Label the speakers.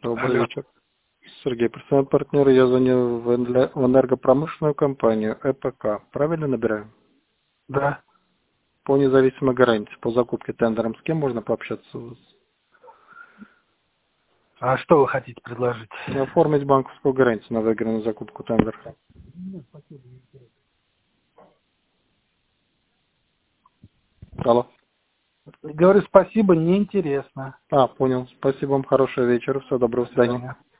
Speaker 1: Добрый
Speaker 2: Алло.
Speaker 1: вечер. Сергей, представляю партнера. Я звоню в энергопромышленную компанию ЭПК. Правильно набираю?
Speaker 2: Да.
Speaker 1: По независимой гарантии, по закупке тендером. С кем можно пообщаться у вас?
Speaker 2: А что вы хотите предложить?
Speaker 1: Оформить банковскую гарантию на выигранную закупку тендера. Алло.
Speaker 2: Говорю спасибо, неинтересно.
Speaker 1: Понял. Спасибо вам. Хорошего вечера. Всего доброго. До
Speaker 2: До
Speaker 1: свидания.
Speaker 2: свидания.